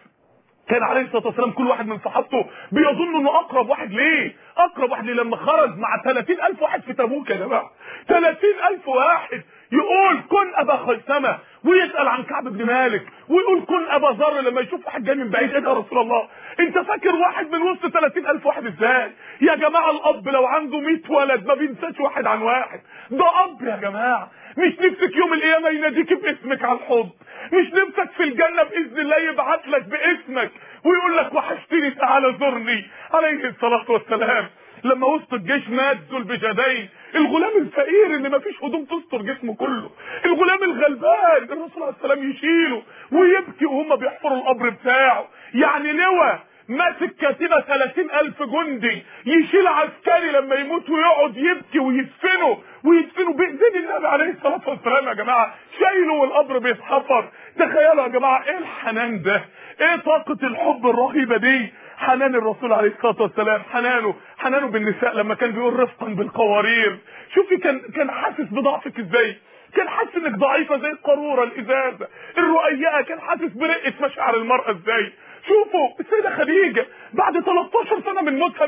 كان عليه الصلاه والسلام كل واحد من صحابته بيظن انه اقرب واحد ليه، اقرب واحد ليه. لما خرج مع 30,000 واحد في تبوك يا جماعه، 30,000 واحد، يقول كن ابا خيثمه، ويسال عن كعب بن مالك، ويقول كن ابا ذر. لما يشوف واحد جاي من بعيد، ايه ده يا رسول الله؟ انت فاكر واحد من وسط 30,000 واحد ازاي؟ يا جماعه الاب لو عنده 100 ولد ما بينساش واحد عن واحد، ده اب يا جماعه. مش نفسك يوم القيامه يناديك باسمك على الحوض؟ مش نفسك في الجنه باذن الله يبعت لك باسمك ويقول لك وحشتني تعالى زرني عليه الصلاه والسلام؟ لما وسط الجيش مات ذو البجدين، الغلام الفقير اللي ما فيش هدوم تستر جسمه كله، الغلام الغلبان، الرسول عليه السلام يشيله ويبكي وهم بيحفروا القبر بتاعه. يعني لواء ماسك كتيبه 30,000 جندي يشيل عسكري لما يموت ويقعد يبكي ويدفنه باذن النبي عليه الصلاه والسلام. يا جماعه شايله والقبر بيتحفر. تخيلوا يا جماعه ايه الحنان ده، ايه طاقه الحب الرهيبه دي. حنان الرسول عليه الصلاه والسلام، حنانه بالنساء لما كان بيقول رفقا بالقوارير. شوفي كان حاسس بضعفك ازاي، كان حاسس انك ضعيفه زي القاروره الازازه الرقيقه، كان حاسس برقه مشاعر المراه ازاي. شوفوا السيده خديجه بعد 13 سنه من موتها،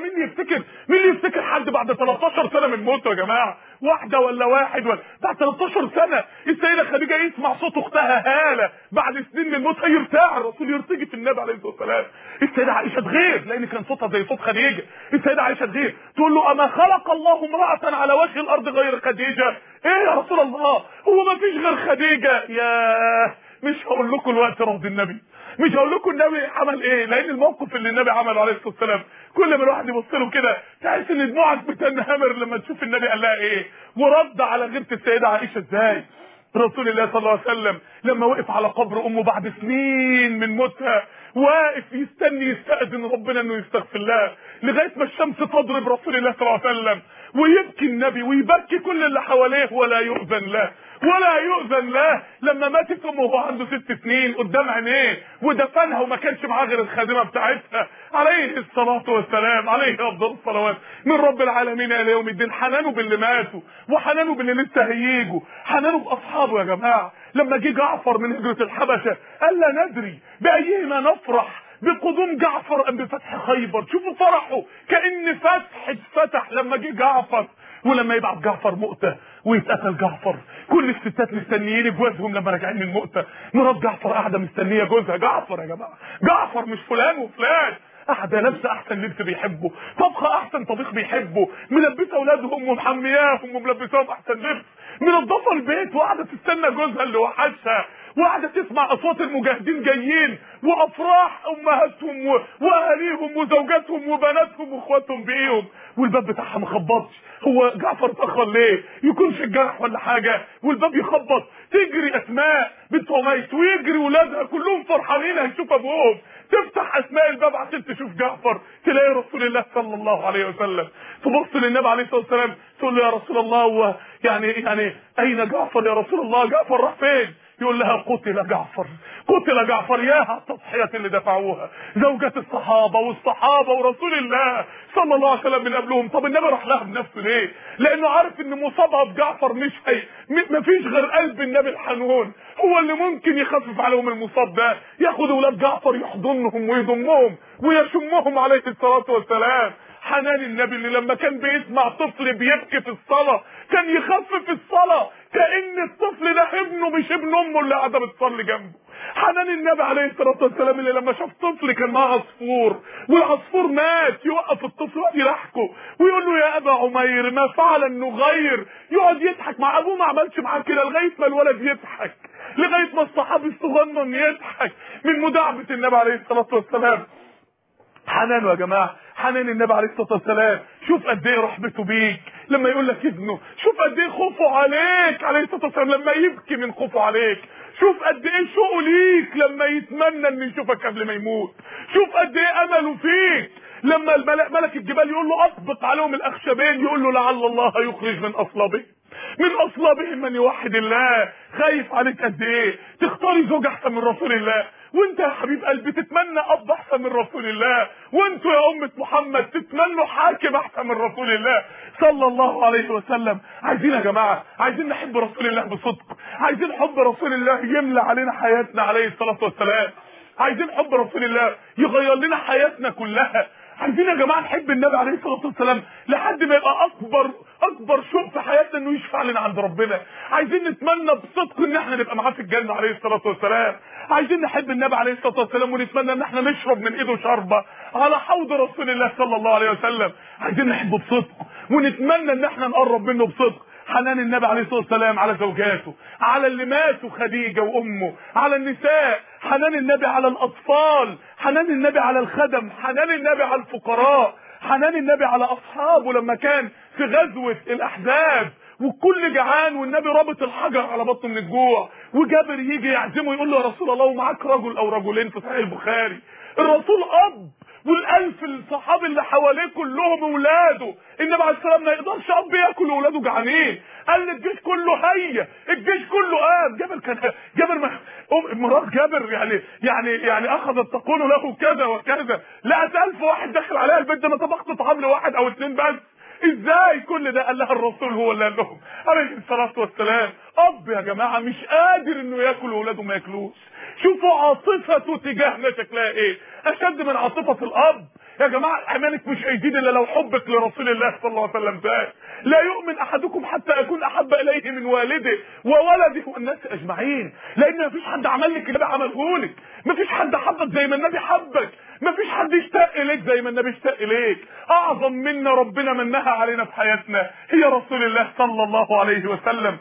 مين يفتكر حد بعد 13 سنه من موته يا جماعه؟ واحده ولا واحد ولا بعد 13 سنه السيده خديجه يسمع صوت اختها هاله بعد سنين من موتها يرتاع الرسول، يرتجي في النبي عليه الصلاه والسلام. السيده عائشه تغير لان كان صوتها زي صوت خديجه. السيده عائشه تغير تقول له اما خلق الله امراه على وجه الارض غير خديجه؟ ايه يا رسول الله، هو ما فيش غير خديجه؟ يا مش هقول لكم الوقت رفض النبي، مش هقول لكم النبي عمل ايه، لان الموقف اللي النبي عمله عليه الصلاه والسلام كل ما الواحد يبص له كده تحس ان دموعك بتنهمر لما تشوف النبي قال لها ايه، ورد على غيره السيده عائشه ازاي. رسول الله صلى الله عليه وسلم لما وقف على قبر امه بعد سنين من موتها، واقف يستأذن ربنا انه يستغفر لها لغايه ما الشمس تضرب رسول الله صلى الله عليه وسلم، ويبكي النبي ويبكي كل اللي حواليه ولا يؤذن له لما ماتت امه وهو عنده 6 سنين قدام عينيه ودفنها وما كانش معاه غير الخادمه بتاعتها عليه الصلاه والسلام، عليه افضل الصلوات من رب العالمين الى يوم الدين. حنانه باللي ماتوا وحنانه باللي لسه هيجوا، حنانه باصحابه يا جماعه. لما جه جعفر من هجره الحبشه قال لا ندري بايهما نفرح، بقدوم جعفر ام بفتح خيبر. شوفوا فرحه كأن فتح اتفتح لما جه جعفر. ولما يبعت جعفر مؤتة ويتقتل جعفر، كل الستات مستنيين جوازهم لما راجعين من مؤتة. مرات جعفر قاعده مستنيه جوزها. جعفر يا جماعه، جعفر مش فلان وفلان، قاعده لابسه احسن لبس بيحبه، طبخه احسن طبيخ بيحبه، ملبسه اولادهم ومحمياهم وملبساهم احسن لبس، منظفه البيت وقاعده تستنى جوزها اللي وحشها، وقاعده تسمع اصوات المجاهدين جايين وافراح امهاتهم واهاليهم وزوجاتهم وبناتهم واخواتهم بيهم، والباب بتاعها ما خبطش. هو جعفر اتاخر ليه؟ يكون في الجرح ولا حاجه والباب يخبط، تجري اسماء بنت عميس ويجري ولادها كلهم فرحانين هيشوف ابوهم، تفتح اسماء الباب عشان تشوف جعفر، تلاقي رسول الله صلى الله عليه وسلم. تبص للنبي عليه الصلاه والسلام تقول له يا رسول الله هو يعني اين جعفر يا رسول الله؟ جعفر راح فين؟ يقول لها قتل جعفر. ياها التضحيات اللي دفعوها زوجات الصحابه ورسول الله صلى الله عليه وسلم من قبلهم. طب النبي راح لها بنفسه ليه؟ لانه عارف ان مصابها بجعفر ما فيش غير قلب النبي الحنون هو اللي ممكن يخفف عليهم المصاب ده، ياخد اولاد جعفر يحضنهم ويضمهم ويشمهم عليه الصلاه والسلام. حنان النبي اللي لما كان بيسمع طفل بيبكي في الصلاه كان يخفف الصلاه كأن الطفل ده ابنه مش ابن امه اللي قاعده بتصلي جنبه. حنان النبي عليه الصلاه والسلام اللي لما شاف طفل كان معاه عصفور والعصفور مات يوقف الطفل ويقعد يضحكه ويقول له يا ابا عمير ما فعل النغير، يقعد يضحك مع ابوه ما عملش معاه كده لغايه ما الولد يضحك، لغايه ما الصحابي الصغنن يضحك من مداعبه النبي عليه الصلاه والسلام. حنانه يا جماعه، حنان النبي عليه الصلاه والسلام. شوف قد ايه رحمته بيك لما يقول لك ابنه، شوف قد ايه خوفه عليك عليه الصلاه والسلام لما يبكي من خوفه عليك، شوف قد ايه شوقه ليك لما يتمنى ان يشوفك قبل ما يموت، شوف قد ايه امله فيك لما ملك الجبال يقول له اطبق عليهم الاخشبين يقول له لعل الله يخرج من اصلابهم من اصلابهم من يوحد الله. خايف عليك قد ايه؟ تختاري زوج احسن من رسول الله، وانت يا حبيب قلبي تتمنى اب احسن من رسول الله، وانتوا يا امة محمد تتمنوا حاكم احسن من رسول الله صلى الله عليه وسلم. عايزين يا جماعه، عايزين نحب رسول الله بصدق، عايزين حب رسول الله يملى علينا حياتنا عليه الصلاه والسلام، عايزين حب رسول الله يغير لنا حياتنا كلها. عايزين يا جماعه نحب النبي عليه الصلاه والسلام لحد ما يبقى اكبر شوق في حياتنا انه يشفع لنا عند ربنا. عايزين نتمنى بصدق ان احنا نبقى معاه في الجنه عليه الصلاه والسلام. عايزين نحب النبي عليه الصلاه والسلام ونتمنى ان احنا نشرب من ايده شربه على حوض رسول الله صلى الله عليه وسلم. عايزين نحبه بصدق ونتمنى ان احنا نقرب منه بصدق. حنان النبي عليه الصلاه والسلام على زوجاته، على اللي ماتوا خديجه وامه، على النساء، حنان النبي على الاطفال، حنان النبي على الخدم، حنان النبي على الفقراء، حنان النبي على اصحابه لما كان في غزوه الاحزاب والكل جعان والنبي رابط الحجر على بطنه من الجوع، وجابر يجي يعزمه يقول له يا رسول الله ومعاك رجل او رجلين في صحيح البخاري. الرسول اب والالف الصحابي اللي حواليه كلهم اولاده، النبي عليه السلام ما يقدرش اب ياكل واولاده جعانين، قال الجيش كله هيا، الجيش كله قام. جابر مرات جابر يعني اخذت تقول له كذا وكذا، لقت 1000 واحد داخل عليها البيت ده، انا طبخت طعام لواحد او اتنين بس، ازاي كل ده؟ قال لها الرسول هو اللي قال لهم عليه الصلاه والسلام. اب يا جماعه مش قادر انه ياكل واولاده ما ياكلوش. شوفوا عاطفته تجاهنا شكلها ايه، اشد من عاطفه الاب. يا جماعه ايمانك مش هيزيد الا لو حبك لرسول الله صلى الله عليه وسلم زاد. لا يؤمن احدكم حتى اكون احب اليه من والده وولده والناس اجمعين، لان مفيش حد عمل لك اللي عمله لك، مفيش حد حبك زي ما النبي حبك، مفيش حد اشتاق اليك زي ما النبي اشتاق اليك. اعظم منا ربنا منها علينا في حياتنا هي رسول الله صلى الله عليه وسلم.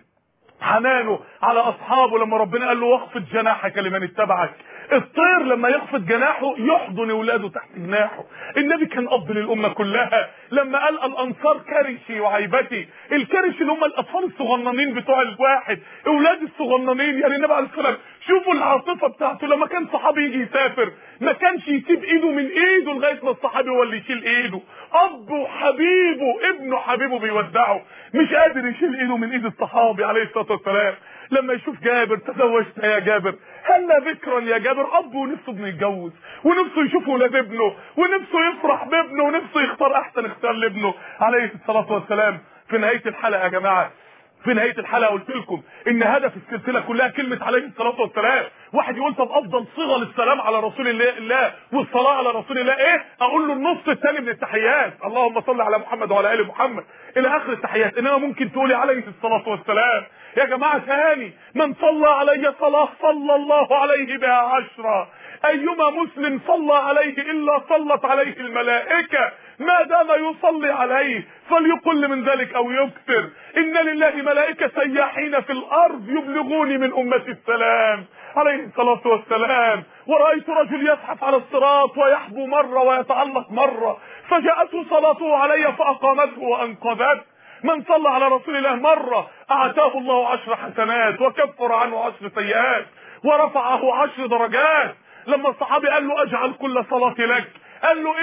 حنانه على اصحابه لما ربنا قال له واخفض جناحك لمن اتبعك. الطير لما يخفض جناحه يحضن اولاده تحت جناحه. النبي كان اب للامه كلها لما قال الانصار كرشي وعيبتي. الكرش اللي هم الاطفال الصغننين بتوع الواحد، اولاد الصغننين. يعني النبي عليه الصلاه والسلام شوفوا العاطفه بتاعته، لما كان صحابي يجي يسافر ما كانش يسيب ايده من ايده لغايه ما الصحابي هو اللي يشيل ايده. اب وحبيبه ابنه حبيبه بيودعه، مش قادر يشيل ايده من ايد الصحابي عليه الصلاه والسلام. لما يشوف جابر تزوجت يا جابر، هلا ذكرا يا جابر. اب ونفسه ابنه يتجوز، ونفسه يشوف ولاد ابنه، ونفسه يفرح بابنه، ونفسه يختار احسن اختيار لابنه عليه الصلاه والسلام. في نهايه الحلقه يا جماعه، في نهايه الحلقه قلت لكم ان هدف السلسله كلها كلمه عليه الصلاه والسلام. واحد يقول طب افضل صيغه للسلام على رسول الله والصلاه على رسول الله ايه؟ اقول له النص الثاني من التحيات، اللهم صل على محمد وعلى ال محمد الى اخر التحيات. انما ممكن تقولي عليه الصلاه والسلام يا جماعه ثاني. من صلى علي صلاه صلى الله عليه بها 10. ايما مسلم صلى عليه الا صلت عليه الملائكه ما دام يصلي عليه، فليقل من ذلك او يكثر. ان لله ملائكه سياحين في الارض يبلغوني من امتي السلام عليه الصلاه والسلام. ورايت رجل يزحف على الصراط ويحبو مره ويتعلق مره، فجاءته صلاته علي فاقامته وانقذته. من صلى على رسول الله مره اعطاه الله 10 حسنات وكفر عنه 10 سيئات ورفعه 10 درجات. لما الصحابي قال له اجعل كل صلاتي لك، قال له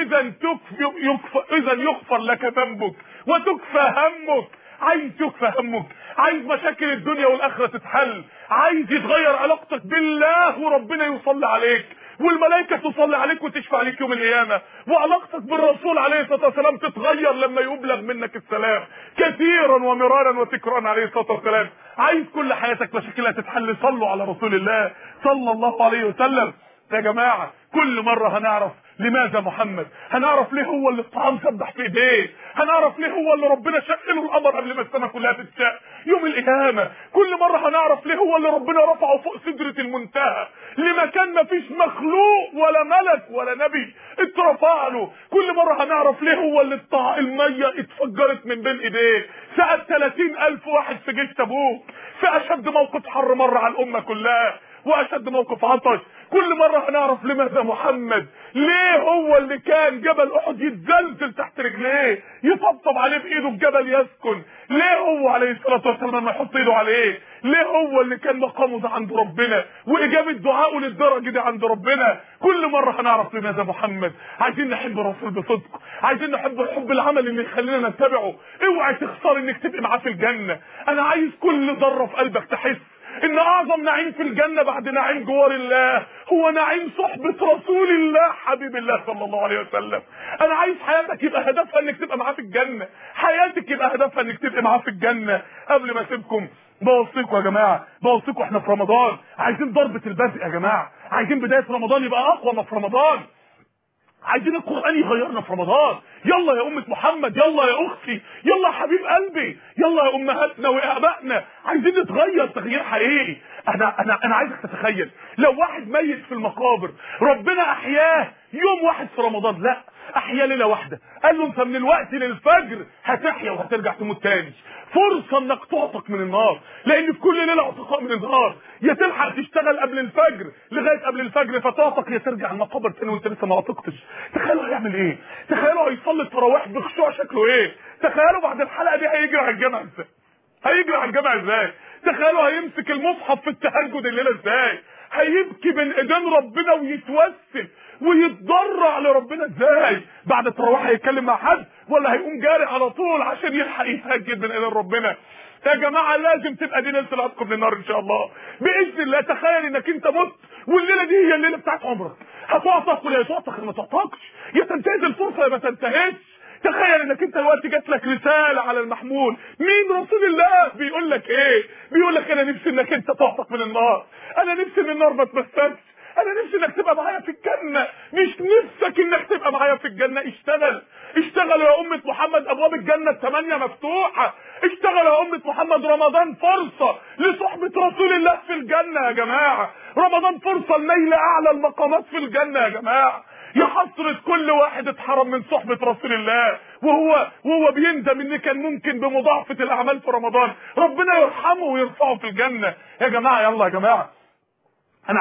اذا يغفر لك ذنبك وتكفى همك. عايز يكفى همك، عايز مشاكل الدنيا والاخره تتحل، عايز يتغير علاقتك بالله وربنا يصلي عليك والملائكه تصلي عليك وتشفع عليك يوم القيامه، وعلاقتك بالرسول عليه الصلاه والسلام تتغير لما يبلغ منك السلام كثيرا ومرارا وتكرارا عليه الصلاه والسلام. عايز كل حياتك مشاكلها تتحل، صلوا على رسول الله صلى الله عليه وسلم. يا جماعه كل مره هنعرف لماذا محمد، هنعرف ليه هو اللي الطعام سبح في ايديه، هنعرف ليه هو اللي ربنا شق له القمر قبل ما السماء كلها تتشق يوم القيامه. كل مره هنعرف ليه هو اللي ربنا رفعه فوق سدره المنتهى لمكان ما فيش مخلوق ولا ملك ولا نبي اترفع له. كل مره هنعرف ليه هو اللي الميه اتفجرت من بين ايديه ساعة 30,000 واحد في جيش تبوك في اشد موقف حر مر على الامه كلها. واشد موقف عطش. كل مرة هنعرف لماذا محمد، ليه هو اللي كان جبل احد يتزلزل تحت رجليه، يطبطب عليه بايده الجبل يسكن، ليه هو عليه الصلاة والسلام لما يحط ايده عليه، ليه هو اللي كان مقامه ده عند ربنا واجابة دعائه للدرجة دي عند ربنا. كل مرة هنعرف لماذا محمد. عايزين نحب الرسول بصدق، عايزين نحب الحب العمل اللي يخلينا نتبعه. اوعي تخسر انك تبقي معاه في الجنة. انا عايز كل ذرة في قلبك تحس ان اعظم نعيم في الجنة بعد نعيم جوار الله هو نعيم صحبة رسول الله حبيب الله صلى الله عليه وسلم. انا عايز حياتك يبقى هدفها انك تبقى معاه في الجنة، حياتك يبقى هدفها انك تبقى معاه في الجنة. قبل ما اسيبكم بوصيكم يا جماعة، بوصيكم احنا في رمضان عايزين ضربة البدء يا جماعة، عايزين بداية رمضان يبقى اقوى ما في رمضان، عايزين القرآن يغيرنا في رمضان. يلا يا أمة محمد، يلا يا أختي، يلا يا حبيب قلبي، يلا يا أمهاتنا وآبائنا، عايزين نتغير تغيير حقيقي. أنا عايزك تتخيل لو واحد ميت في المقابر ربنا أحياه يوم واحد في رمضان، لا أحياه ليلة واحدة، قال له أنت من الوقت للفجر هتحيا وهترجع تموت تاني. فرصة انك تعتق من النار، لان في كل ليلة اعتقاء من النار. يا تلحق تشتغل قبل الفجر لغاية قبل الفجر فتعتق، يا ترجع المقابر تاني وانت لسه ما اعتقتش. تخيلوا هيعمل ايه؟ تخيلوا هيصلي التراويح بخشوع شكله ايه؟ تخيلوا بعد الحلقة دي هيجري على الجامع ازاي؟ هيجري على الجامع ازاي؟ تخيلوا هيمسك المصحف في التهجد الليلة ازاي؟ هيبكي بين ايدين ربنا ويتوسل ويتضرع لربنا ازاي؟ بعد التراويح هيتكلم مع حد ولا هيقوم جاري على طول عشان يلحق يتهجد بين ايدين ربنا؟ يا جماعه لازم تبقى دي ليله العتق من النار ان شاء الله باذن الله. تخيل انك انت مت والليله دي هي الليله بتاعت عمرك، هتعتق ولا تعتق ما تعتقش، يا تنتهز الفرصه يا ما تنتهزش. تخيل انك انت دلوقتي جات لك رساله على المحمول، مين رسول الله بيقول لك ايه؟ بيقول لك انا نفسي انك انت تعتق من النار، انا نفسي ان النار ما تمسكش، انا نفسي انك تبقى معايا في الجنة. مش نفسك انك تبقى معايا في الجنة؟ اشتغل، اشتغل يا امة محمد، ابواب الجنة 8 مفتوحة. اشتغل يا امة محمد، رمضان فرصة لصحبة رسول الله في الجنة يا جماعة، رمضان فرصة لنيل اعلى المقامات في الجنة يا جماعة. يا حسرة كل واحد اتحرم من صحبة رسول الله وهو بيندم ان كان ممكن بمضاعفة الاعمال في رمضان ربنا يرحمه ويرفعه في الجنة. يا جماعة يلا يا جماعة، انا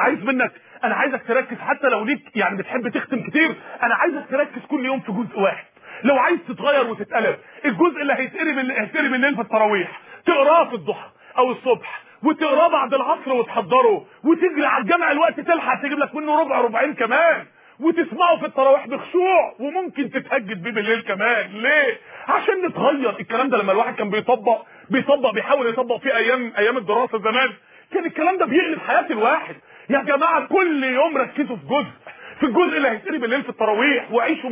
عايزك تركز، حتى لو ليك يعني بتحب تختم كتير، انا عايزك تركز كل يوم في جزء واحد. لو عايز تتغير وتتقلب، الجزء اللي هيتقري بالليل في التراويح تقراه في الضحى او الصبح، وتقراه بعد العصر وتحضره، وتجري على الجامع الوقت تلحق تجيب لك منه ربعين كمان، وتسمعه في التراويح بخشوع، وممكن تتهجد بيه بالليل كمان. ليه؟ عشان نتغير. الكلام ده لما الواحد كان بيحاول يطبق فيه ايام الدراسه زمان، كان الكلام ده بيقلب حياه الواحد. يا جماعه كل يوم ركزوا في الجزء اللي هيتقري بالليل في التراويح، وعيشوا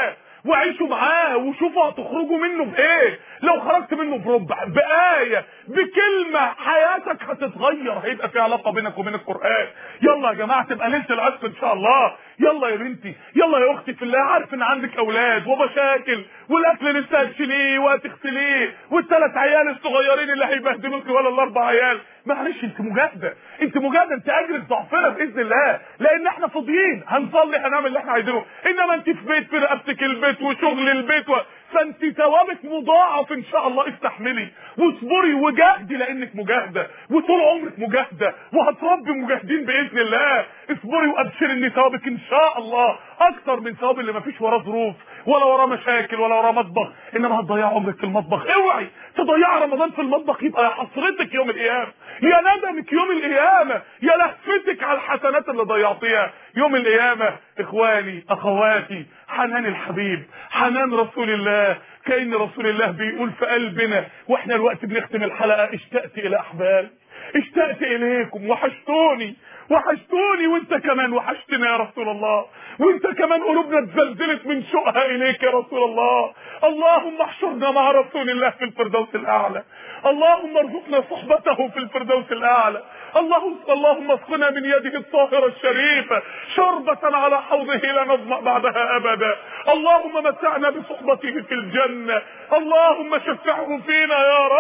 معاه وشوفوا هتخرجوا منه بايه. لو خرجت منه بربع، بآية، بكلمة، حياتك هتتغير، هيبقى في علاقة بينك وبين القرآن. يلا يا جماعة تبقى ليلة العتق ان شاء الله. يلا يا بنتي، يلا يا اختي في الله، عارف ان عندك اولاد ومشاكل، والاكل لسه هتشيليه وهتغسليه، والثلاث عيال الصغيرين اللي هيبهدلوك ولا الاربع عيال، معلش انت مجاهده، انت اجرك ضعفنا باذن الله، لان احنا فاضيين هنصلي هنعمل اللي احنا عايزينه. انما انت في بيت، في رقبتك البيت وشغل البيت فانت ثوابك مضاعف ان شاء الله. استحملي واصبري وجاهدي لانك مجاهده، وطول عمرك مجاهده، وهتربي مجاهدين باذن الله. اصبري وابشري ان ثوابك ان شاء الله اكتر من ثواب اللي ما فيش وراه ظروف ولا وراه مشاكل ولا وراه مطبخ، انما هتضيع عمرك في المطبخ. اوعي تضيع رمضان في المطبخ، يبقى يا حسرتك يوم القيامه، يا ندمك يوم القيامه، يا لهفتك على الحسنات اللي ضيعتيها يوم القيامه. اخواني اخواتي، حنان الحبيب، حنان رسول الله، كأن رسول الله بيقول في قلبنا واحنا الوقت بنختم الحلقه: اشتقت الى احبابي، اشتقت اليكم، وحشتوني، وانت كمان وحشتنا يا رسول الله، وانت كمان قلوبنا اتزلزلت من شوقها اليك يا رسول الله. اللهم احشرنا مع رسول الله في الفردوس الاعلى، اللهم ارزقنا صحبته في الفردوس الاعلى. اللهم اسقنا من يده الطاهره الشريفه شربة على حوضه لا نظمأ بعدها ابدا. اللهم متعنا بصحبته في الجنه، اللهم شفعه فينا يا رب،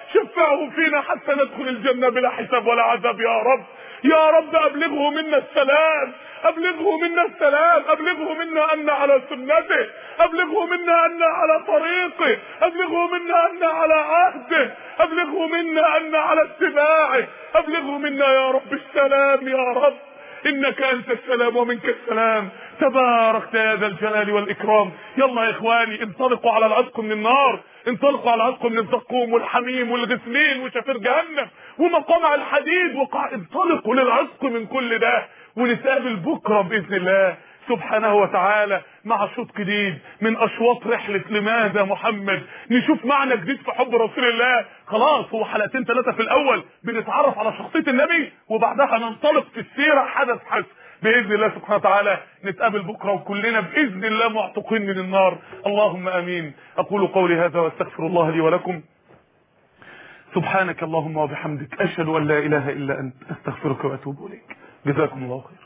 شفعه فينا حتى ندخل الجنة بلا حساب ولا عذاب يا رب. يا رب أبلغه منا السلام، أبلغه منا السلام، أبلغه منا أن على سنته، أبلغه منا أن على طريقه، أبلغه منا أن على عهده، أبلغه منا أن على اتباعه، أبلغه منا يا رب السلام يا رب. إنك أنت السلام ومنك السلام، تبارك يا ذا الجلال والإكرام. يلا يا إخواني انطلقوا على العتق من النار، انطلقوا على العتق من الزقوم والحميم والغسلين وشفير جهنم ومقامع الحديد انطلقوا للعتق من كل ده، ونتقابل بكرة بإذن الله سبحانه وتعالى مع شوط جديد من أشواط رحلة لماذا محمد. نشوف معنى جديد في حب رسول الله. خلاص هو حلقتين ثلاثة في الأول بنتعرف على شخصية النبي، وبعدها ننطلق في السيرة حدث حدث بإذن الله سبحانه وتعالى. نتقابل بكرة وكلنا بإذن الله معتقين من النار. اللهم آمين. أقول قولي هذا واستغفر الله لي ولكم. سبحانك اللهم وبحمدك، أشهد أن لا إله إلا أنت، أستغفرك وأتوب إليك. جزاكم الله خير.